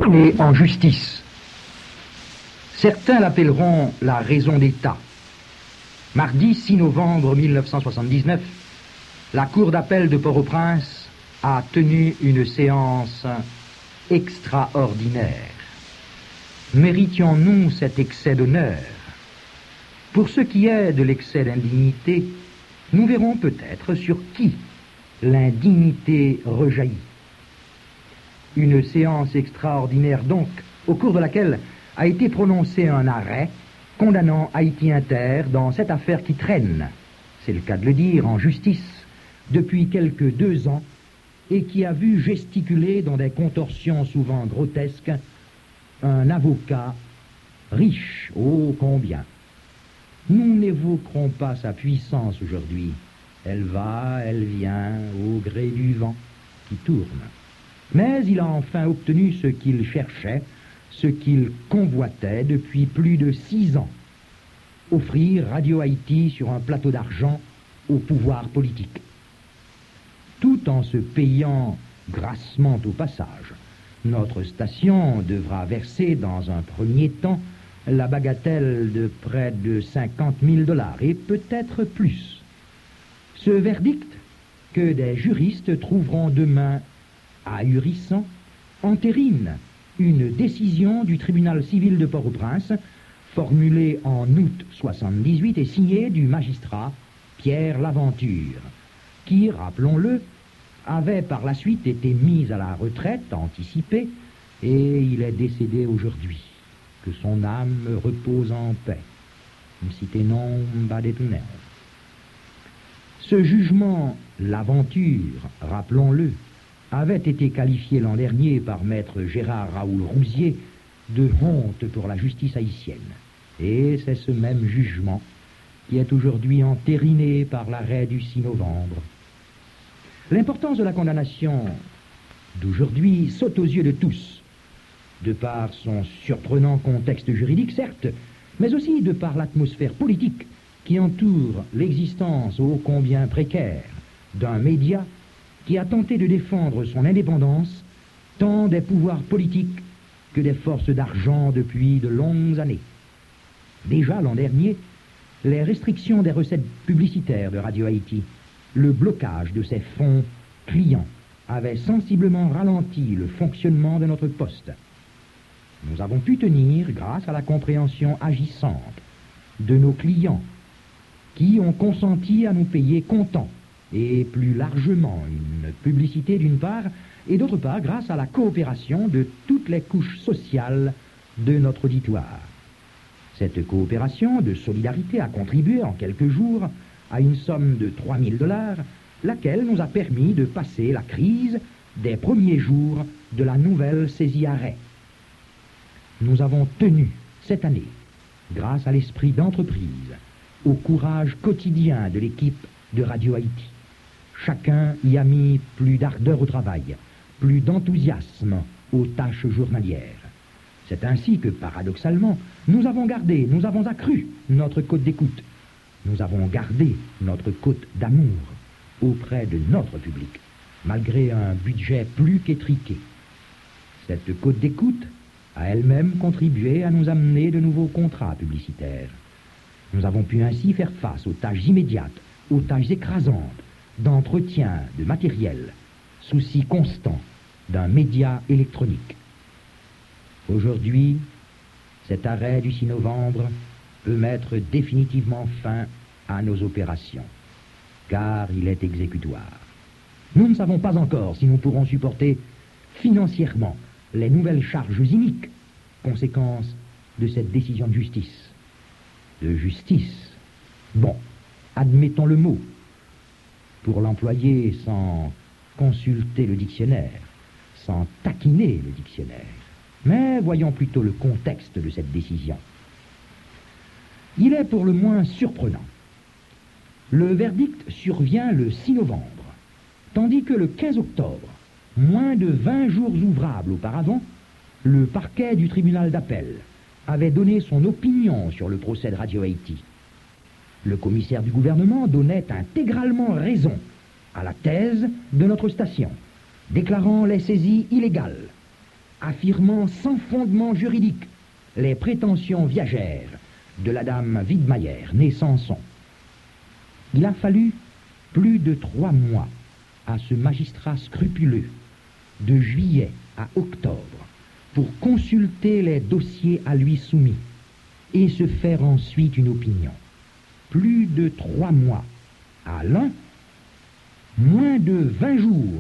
et en justice. Certains l'appelleront la raison d'État. Mardi 6 novembre 1979, la Cour d'appel de Port-au-Prince a tenu une séance extraordinaire. Méritions-nous cet excès d'honneur? Pour ce qui est de l'excès d'indignité, nous verrons peut-être sur qui l'indignité rejaillit. Une séance extraordinaire donc, au cours de laquelle a été prononcé un arrêt condamnant Haïti Inter dans cette affaire qui traîne, c'est le cas de le dire, en justice depuis quelques 2 ans et qui a vu gesticuler dans des contorsions souvent grotesques un avocat riche, ô combien. Nous n'évoquerons pas sa puissance aujourd'hui. Elle va, elle vient, au gré du vent qui tourne. Mais il a enfin obtenu ce qu'il cherchait, ce qu'il convoitait depuis plus de 6 ans. Offrir Radio Haïti sur un plateau d'argent au pouvoir politique. Tout en se payant grassement au passage. Notre station devra verser dans un premier temps la bagatelle de près de 50 000 $ et peut-être plus. Ce verdict, que des juristes trouveront demain ahurissant, entérine une décision du tribunal civil de Port-au-Prince, formulée en août 78 et signée du magistrat Pierre Laventure, qui, rappelons-le, avait par la suite été mis à la retraite anticipée et il est décédé aujourd'hui. Que son âme repose en paix. Cité non badetunel. Ce jugement, l'aventure, rappelons-le, avait été qualifié l'an dernier par maître Gérard Raoul Rousier de honte pour la justice haïtienne. Et c'est ce même jugement qui est aujourd'hui entériné par l'arrêt du 6 novembre. L'importance de la condamnation d'aujourd'hui saute aux yeux de tous, de par son surprenant contexte juridique, certes, mais aussi de par l'atmosphère politique qui entoure l'existence ô combien précaire d'un média qui a tenté de défendre son indépendance tant des pouvoirs politiques que des forces d'argent depuis de longues années. Déjà l'an dernier, les restrictions des recettes publicitaires de Radio Haïti, le blocage de ses fonds clients avaient sensiblement ralenti le fonctionnement de notre poste. Nous avons pu tenir grâce à la compréhension agissante de nos clients qui ont consenti à nous payer comptant et plus largement une publicité d'une part et d'autre part grâce à la coopération de toutes les couches sociales de notre auditoire. Cette coopération de solidarité a contribué en quelques jours à une somme de 3 000 $, laquelle nous a permis de passer la crise des premiers jours de la nouvelle saisie arrêt. Nous avons tenu cette année, grâce à l'esprit d'entreprise, au courage quotidien de l'équipe de Radio Haïti. Chacun y a mis plus d'ardeur au travail, plus d'enthousiasme aux tâches journalières. C'est ainsi que, paradoxalement, nous avons accru notre cote d'écoute. Nous avons gardé notre cote d'amour auprès de notre public, malgré un budget plus qu'étriqué. Cette cote d'écoute a elle-même contribué à nous amener de nouveaux contrats publicitaires. Nous avons pu ainsi faire face aux tâches immédiates, aux tâches écrasantes, d'entretien, de matériel, souci constant d'un média électronique. Aujourd'hui, cet arrêt du 6 novembre peut mettre définitivement fin à nos opérations, car il est exécutoire. Nous ne savons pas encore si nous pourrons supporter financièrement les nouvelles charges iniques, conséquences de cette décision de justice. De justice. Bon, admettons le mot, pour l'employer sans consulter le dictionnaire, sans taquiner le dictionnaire. Mais voyons plutôt le contexte de cette décision. Il est pour le moins surprenant. Le verdict survient le 6 novembre, tandis que le 15 octobre, moins de 20 jours ouvrables auparavant, le parquet du tribunal d'appel avait donné son opinion sur le procès de Radio Haïti. Le commissaire du gouvernement donnait intégralement raison à la thèse de notre station, déclarant les saisies illégales, affirmant sans fondement juridique les prétentions viagères de la dame Widmeyer, née Sanson. Il a fallu plus de 3 mois à ce magistrat scrupuleux, de juillet à octobre, pour consulter les dossiers à lui soumis et se faire ensuite une opinion. Plus de 3 mois à l'un, moins de 20 jours.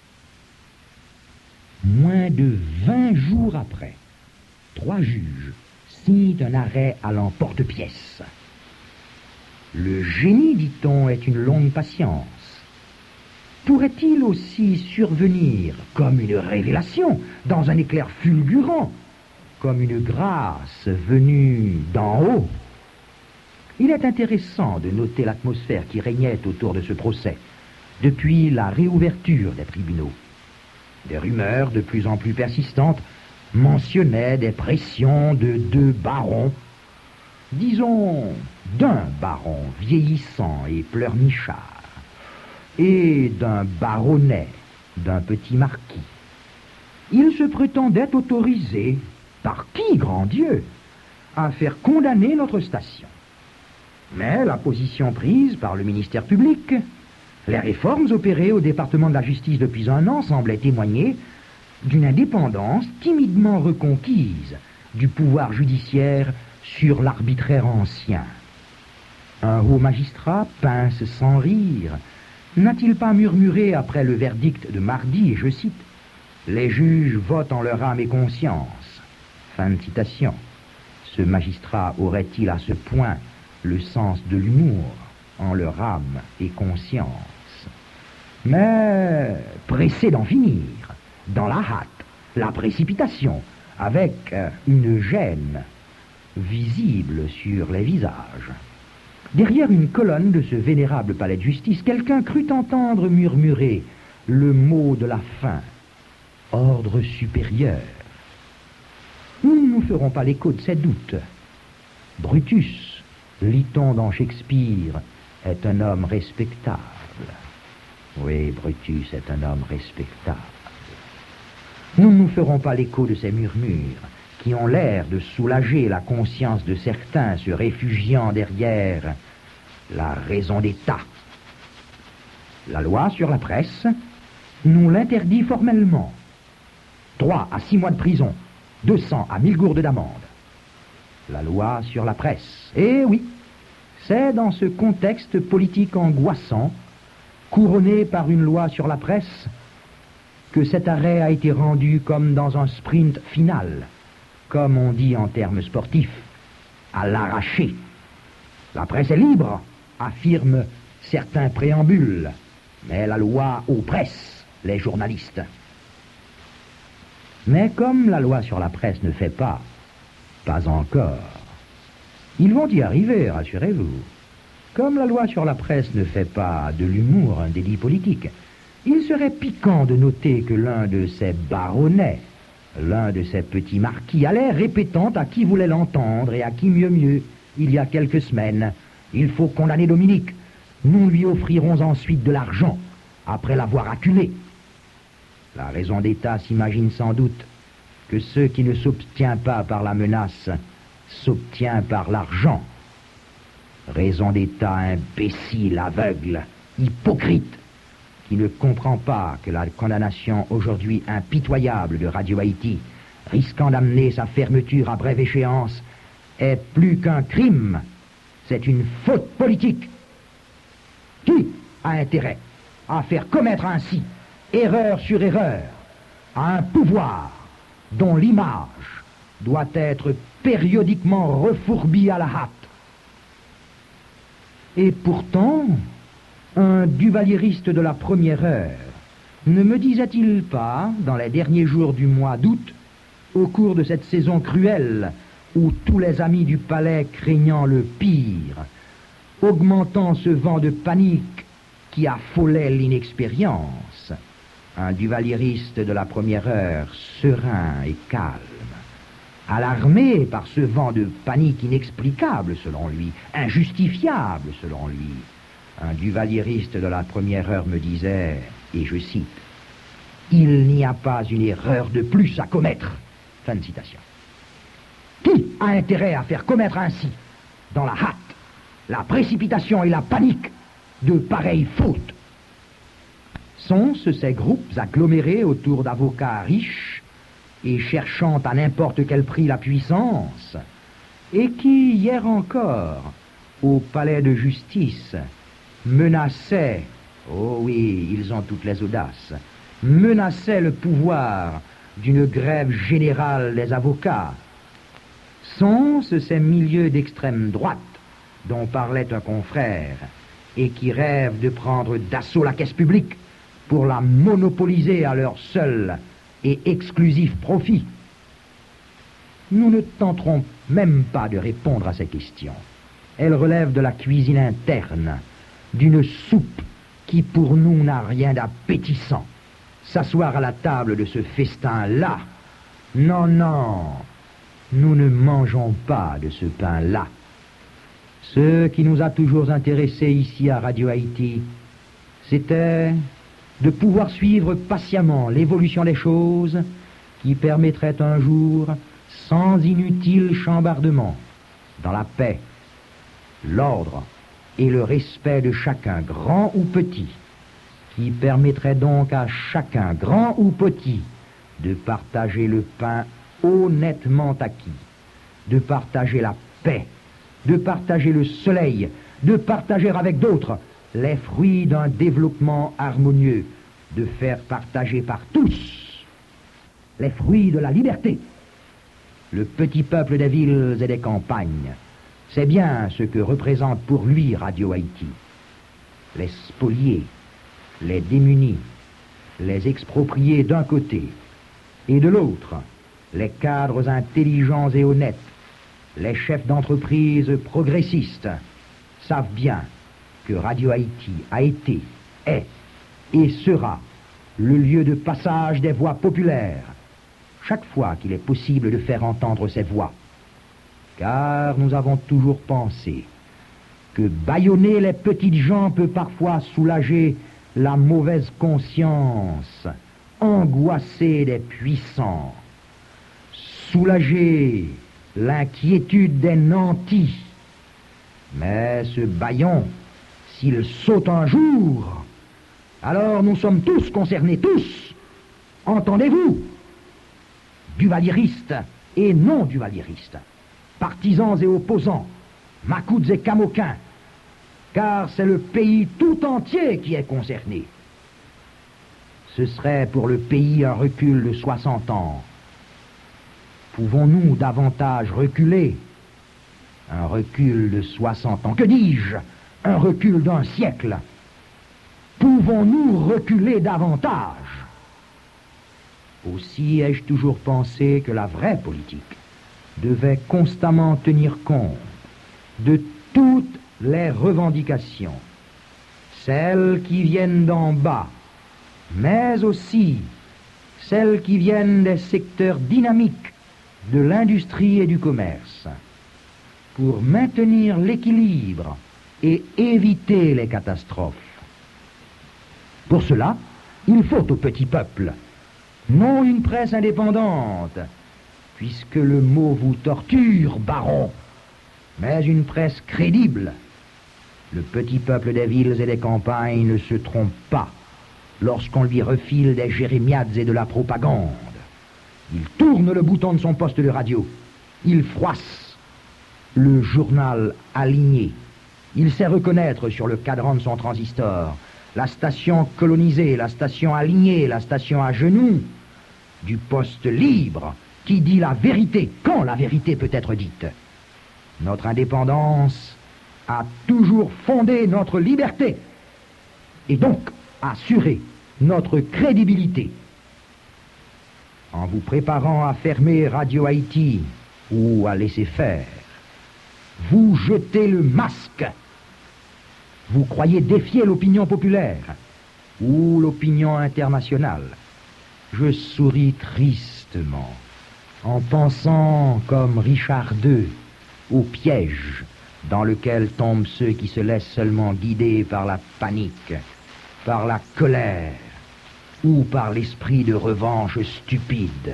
Moins de 20 jours après, 3 juges signent un arrêt à l'emporte-pièce. Le génie, dit-on, est une longue patience. Pourrait-il aussi survenir comme une révélation, dans un éclair fulgurant, comme une grâce venue d'en haut? Il est intéressant de noter l'atmosphère qui régnait autour de ce procès, depuis la réouverture des tribunaux. Des rumeurs de plus en plus persistantes mentionnaient des pressions de 2 barons, disons d'un baron vieillissant et pleurnichard, et d'un baronnet, d'un petit marquis. Il se prétendait autorisé, par qui, grand Dieu, à faire condamner notre station. Mais la position prise par le ministère public, les réformes opérées au département de la justice depuis 1 an semblaient témoigner d'une indépendance timidement reconquise du pouvoir judiciaire sur l'arbitraire ancien. Un haut magistrat pince sans rire. N'a-t-il pas murmuré après le verdict de mardi, et je cite, « Les juges votent en leur âme et conscience ». Fin de citation. Ce magistrat aurait-il à ce point le sens de l'humour en leur âme et conscience? Mais pressé d'en finir, dans la hâte, la précipitation, avec une gêne visible sur les visages. Derrière une colonne de ce vénérable palais de justice, quelqu'un crut entendre murmurer le mot de la fin, ordre supérieur. Nous ne nous ferons pas l'écho de ces doutes. Brutus, lit-on dans Shakespeare, est un homme respectable. Oui, Brutus est un homme respectable. Nous ne nous ferons pas l'écho de ces murmures qui ont l'air de soulager la conscience de certains se réfugiant derrière la raison d'État. La loi sur la presse nous l'interdit formellement. 3 à 6 mois de prison, 200 à 1000 gourdes d'amende. La loi sur la presse. Eh oui, c'est dans ce contexte politique angoissant, couronné par une loi sur la presse, que cet arrêt a été rendu comme dans un sprint final, comme on dit en termes sportifs, à l'arraché. La presse est libre, affirment certains préambules, mais la loi oppresse les journalistes. Mais comme la loi sur la presse ne fait pas encore, ils vont y arriver, rassurez-vous. Comme la loi sur la presse ne fait pas de l'humour un délit politique, il serait piquant de noter que l'un de ces baronnets, l'un de ces petits marquis, allait répétant à qui voulait l'entendre et à qui mieux, il y a quelques semaines, il faut condamner Dominique. Nous lui offrirons ensuite de l'argent, après l'avoir acculé. La raison d'État s'imagine sans doute que ce qui ne s'obtient pas par la menace s'obtient par l'argent. Raison d'État imbécile, aveugle, hypocrite, qui ne comprend pas que la condamnation aujourd'hui impitoyable de Radio Haïti, risquant d'amener sa fermeture à brève échéance, est plus qu'un crime, c'est une faute politique. Qui a intérêt à faire commettre ainsi, erreur sur erreur, à un pouvoir dont l'image doit être périodiquement refourbie à la hâte? Et pourtant, un duvalieriste de la première heure ne me disait-il pas, dans les derniers jours du mois d'août, au cours de cette saison cruelle, où tous les amis du palais craignant le pire, augmentant ce vent de panique qui affolait l'inexpérience, un duvalieriste de la première heure, serein et calme, alarmé par ce vent de panique inexplicable selon lui, injustifiable selon lui, un duvalieriste de la première heure me disait, et je cite, « Il n'y a pas une erreur de plus à commettre. Fin de citation. Qui a intérêt à faire commettre ainsi, dans la hâte, la précipitation et la panique, de pareilles fautes? Sont-ce ces groupes agglomérés autour d'avocats riches et cherchant à n'importe quel prix la puissance, et qui, hier encore, au palais de justice, menaçaient, oh oui, ils ont toutes les audaces, menaçaient le pouvoir d'une grève générale des avocats? Sont-ce ces milieux d'extrême droite dont parlait un confrère et qui rêvent de prendre d'assaut la caisse publique pour la monopoliser à leur seul et exclusif profit? Nous ne tenterons même pas de répondre à ces questions. Elles relèvent de la cuisine interne, d'une soupe qui pour nous n'a rien d'appétissant. S'asseoir à la table de ce festin-là, non, non, nous ne mangeons pas de ce pain-là. Ce qui nous a toujours intéressés ici à Radio Haïti, c'était de pouvoir suivre patiemment l'évolution des choses qui permettrait un jour, sans inutile chambardement, dans la paix, l'ordre et le respect de chacun, grand ou petit, qui permettrait donc à chacun, grand ou petit, de partager le pain honnêtement acquis, de partager la paix, de partager le soleil, de partager avec d'autres les fruits d'un développement harmonieux, de faire partager par tous les fruits de la liberté. Le petit peuple des villes et des campagnes, c'est bien ce que représente pour lui Radio Haïti. Les spoliés, les démunis, les expropriés d'un côté, et de l'autre, les cadres intelligents et honnêtes, les chefs d'entreprise progressistes, savent bien que Radio Haïti a été, est et sera le lieu de passage des voix populaires, chaque fois qu'il est possible de faire entendre ces voix. Car nous avons toujours pensé que bâillonner les petites gens peut parfois soulager la mauvaise conscience, angoisser des puissants, soulager l'inquiétude des nantis. Mais ce bâillon, s'il saute un jour, alors nous sommes tous concernés, tous. Entendez-vous? Duvalieristes et non duvalieristes, partisans et opposants, macoudes et camoquins, car c'est le pays tout entier qui est concerné. Ce serait pour le pays un recul de 60 ans. Pouvons-nous davantage reculer? Un recul de 60 ans. Que dis-je? Un recul d'un siècle. Pouvons-nous reculer davantage? Aussi ai-je toujours pensé que la vraie politique devait constamment tenir compte de toutes les revendications, celles qui viennent d'en bas, mais aussi celles qui viennent des secteurs dynamiques de l'industrie et du commerce, pour maintenir l'équilibre et éviter les catastrophes. Pour cela, il faut au petit peuple, non une presse indépendante, puisque le mot vous torture, baron, mais une presse crédible. Le petit peuple des villes et des campagnes ne se trompe pas lorsqu'on lui refile des jérémiades et de la propagande. Il tourne le bouton de son poste de radio. Il froisse le journal aligné. Il sait reconnaître sur le cadran de son transistor la station colonisée, la station alignée, la station à genoux, du poste libre qui dit la vérité quand la vérité peut être dite. Notre indépendance a toujours fondé notre liberté et donc assuré notre crédibilité. En vous préparant à fermer Radio Haïti ou à laisser faire, vous jetez le masque. Vous croyez défier l'opinion populaire ou l'opinion internationale. Je souris tristement en pensant, comme Richard II, au piège dans lequel tombent ceux qui se laissent seulement guider par la panique, par la colère, ou par l'esprit de revanche stupide.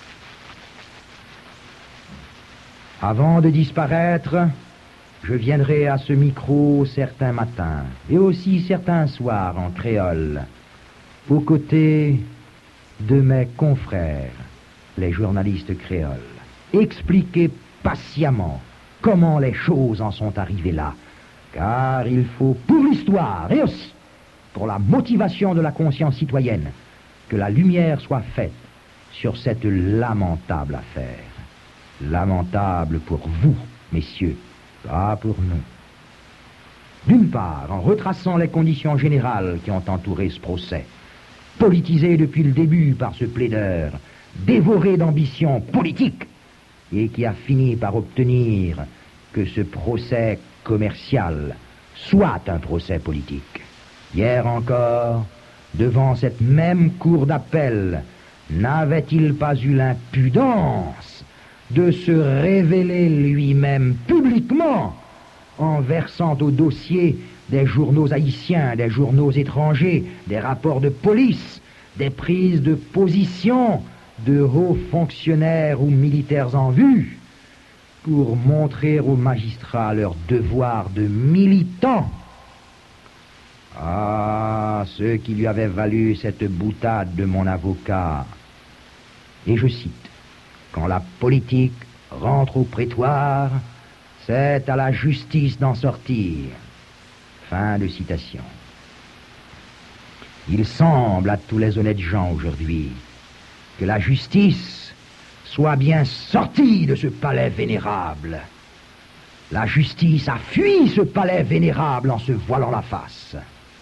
Avant de disparaître, je viendrai à ce micro certains matins, et aussi certains soirs en créole, aux côtés de mes confrères, les journalistes créoles, expliquer patiemment comment les choses en sont arrivées là, car il faut pour l'histoire et aussi pour la motivation de la conscience citoyenne que la lumière soit faite sur cette lamentable affaire. Lamentable pour vous, messieurs, pas pour nous. D'une part, en retraçant les conditions générales qui ont entouré ce procès, politisé depuis le début par ce plaideur, dévoré d'ambition politique, et qui a fini par obtenir que ce procès commercial soit un procès politique. Hier encore, devant cette même cour d'appel, n'avait-il pas eu l'impudence de se révéler lui-même publiquement en versant au dossier des journaux haïtiens, des journaux étrangers, des rapports de police, des prises de position de hauts fonctionnaires ou militaires en vue, pour montrer aux magistrats leur devoir de militants. Ah, ce qui lui avait valu cette boutade de mon avocat. Et je cite, « Quand la politique rentre au prétoire, c'est à la justice d'en sortir. » Fin de citation. Il semble à tous les honnêtes gens aujourd'hui que la justice soit bien sortie de ce palais vénérable. La justice a fui ce palais vénérable en se voilant la face.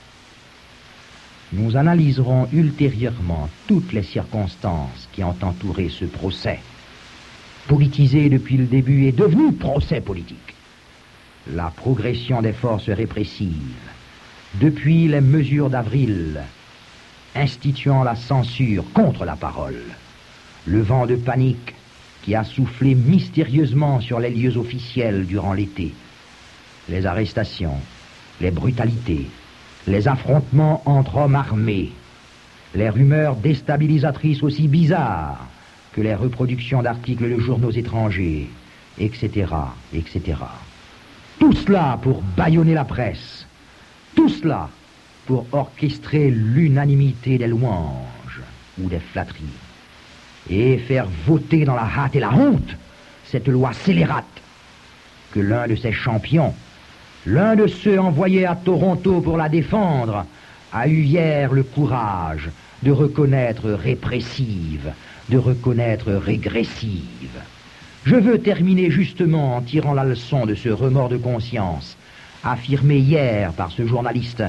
Nous analyserons ultérieurement toutes les circonstances qui ont entouré ce procès, politisé depuis le début et devenu procès politique. La progression des forces répressives, depuis les mesures d'avril, instituant la censure contre la parole, le vent de panique qui a soufflé mystérieusement sur les lieux officiels durant l'été, les arrestations, les brutalités, les affrontements entre hommes armés, les rumeurs déstabilisatrices aussi bizarres que les reproductions d'articles de journaux étrangers, etc., etc. Tout cela pour bâillonner la presse, tout cela pour orchestrer l'unanimité des louanges ou des flatteries, et faire voter dans la hâte et la honte cette loi scélérate que l'un de ses champions, l'un de ceux envoyés à Toronto pour la défendre, a eu hier le courage de reconnaître répressive, de reconnaître régressive. Je veux terminer justement en tirant la leçon de ce remords de conscience, affirmé hier par ce journaliste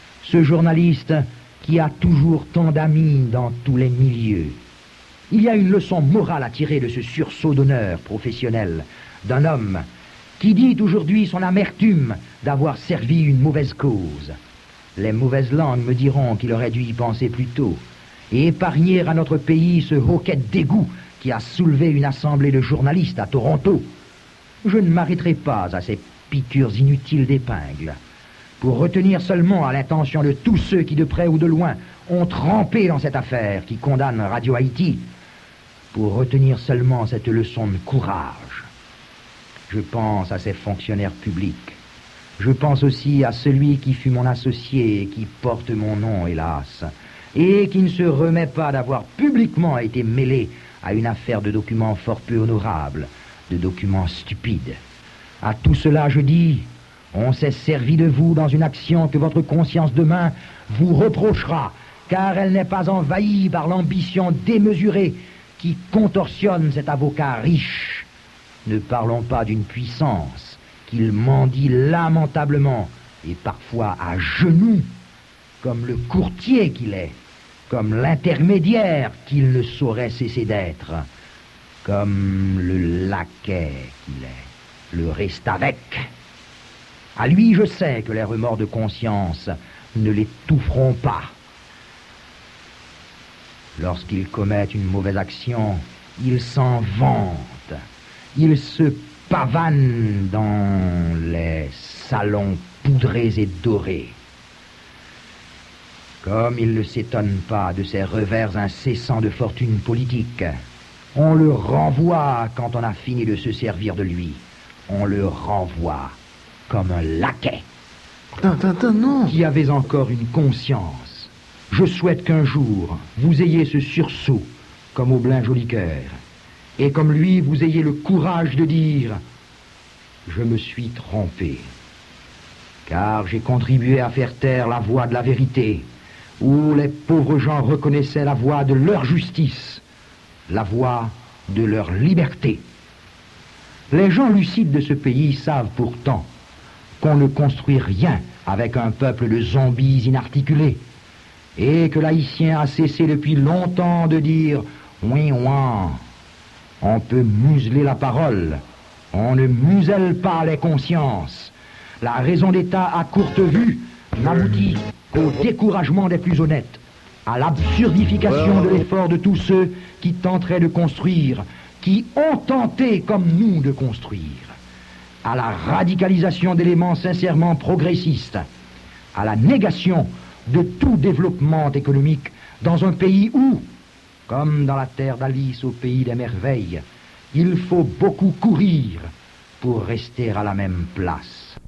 qui a toujours tant d'amis dans tous les milieux. Il y a une leçon morale à tirer de ce sursaut d'honneur professionnel d'un homme qui dit aujourd'hui son amertume d'avoir servi une mauvaise cause. Les mauvaises langues me diront qu'il aurait dû y penser plus tôt et épargner à notre pays ce hoquet de dégoût qui a soulevé une assemblée de journalistes à Toronto. Je ne m'arrêterai pas à ces piqûres inutiles d'épingle, pour retenir seulement à l'intention de tous ceux qui, de près ou de loin, ont trempé dans cette affaire qui condamne Radio Haïti, pour retenir seulement cette leçon de courage. Je pense à ces fonctionnaires publics. Je pense aussi à celui qui fut mon associé et qui porte mon nom, hélas, et qui ne se remet pas d'avoir publiquement été mêlé à une affaire de documents fort peu honorables, de documents stupides. À tout cela, je dis, on s'est servi de vous dans une action que votre conscience demain vous reprochera, car elle n'est pas envahie par l'ambition démesurée qui contorsionne cet avocat riche. Ne parlons pas d'une puissance qu'il mendie lamentablement et parfois à genoux, comme le courtier qu'il est, comme l'intermédiaire qu'il ne saurait cesser d'être, comme le laquais qu'il est, le reste avec. À lui, je sais que les remords de conscience ne l'étoufferont pas. Lorsqu'il commet une mauvaise action, il s'en vante, il se pavane dans les salons poudrés et dorés. Comme il ne s'étonne pas de ces revers incessants de fortune politique, on le renvoie quand on a fini de se servir de lui. On le renvoie comme un laquais. Tintin, non. Qui avez encore une conscience. Je souhaite qu'un jour, vous ayez ce sursaut, comme Aublin Jolicoeur, et comme lui, vous ayez le courage de dire « Je me suis trompé ». Car j'ai contribué à faire taire la voix de la vérité, où les pauvres gens reconnaissaient la voix de leur justice, la voix de leur liberté. Les gens lucides de ce pays savent pourtant qu'on ne construit rien avec un peuple de zombies inarticulés, et que l'haïtien a cessé depuis longtemps de dire « oui, ouin ». On peut museler la parole, on ne muselle pas les consciences. La raison d'État à courte vue n'aboutit qu'au découragement des plus honnêtes, à l'absurdification de l'effort de tous ceux qui tenteraient de construire, qui ont tenté comme nous de construire, à la radicalisation d'éléments sincèrement progressistes, à la négation de tout développement économique dans un pays où, comme dans la terre d'Alice au pays des merveilles, il faut beaucoup courir pour rester à la même place.